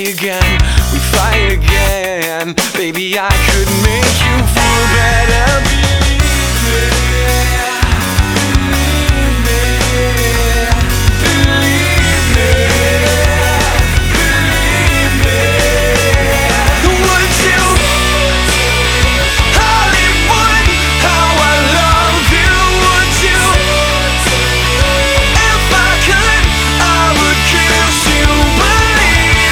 again, we fly again. Baby, I could make you feel better.